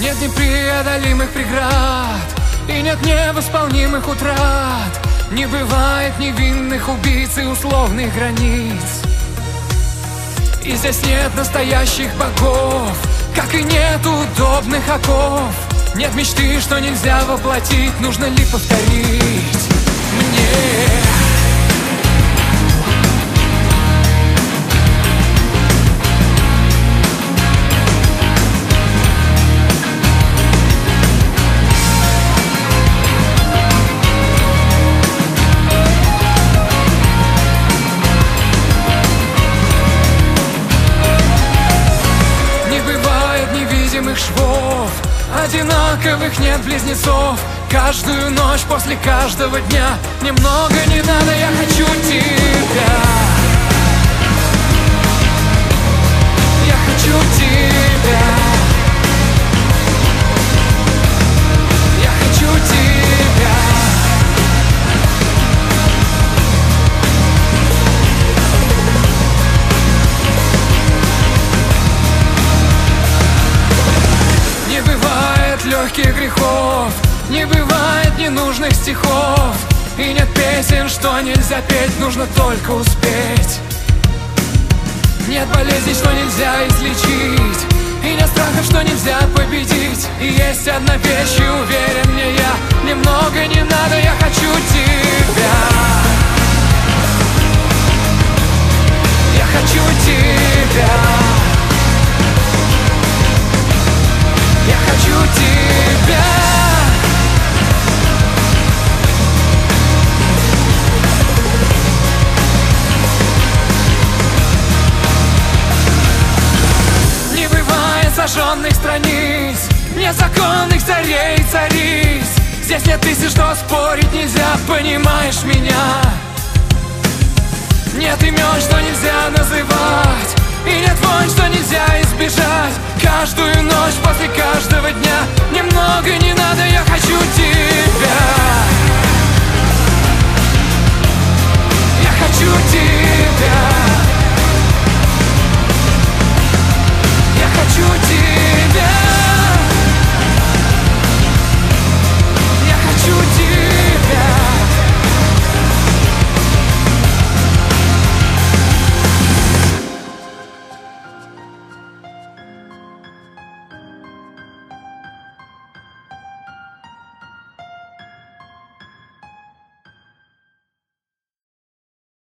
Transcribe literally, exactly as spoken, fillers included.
Нет непреодолимых преград и нет невосполнимых утрат. Не бывает невинных убийц и условных границ. И здесь нет настоящих богов, как и нет удобных оков. Нет мечты, что нельзя воплотить, нужно ли повторить мне? Швов одинаковых нет близнецов. Каждую ночь после каждого дня немного не надо, я хочу тебя. Я хочу тебя. Я хочу тебя. Не бывает легких грехов, не бывает ненужных стихов. И нет песен, что нельзя петь, нужно только успеть. Нет болезней, что нельзя излечить, и нет страхов, что нельзя победить. И есть одна вещь, и уверен мне я, немного не надо, я хочу тебя. Я хочу тебя. Я хочу тебя. Не бывает сожженных страниц, незаконных царей и цариц. Здесь нет тысяч, что спорить нельзя, понимаешь меня? Нет имен, что нельзя называть, и нет войн, что нельзя избежать. Каждую ночь после каждого дня немного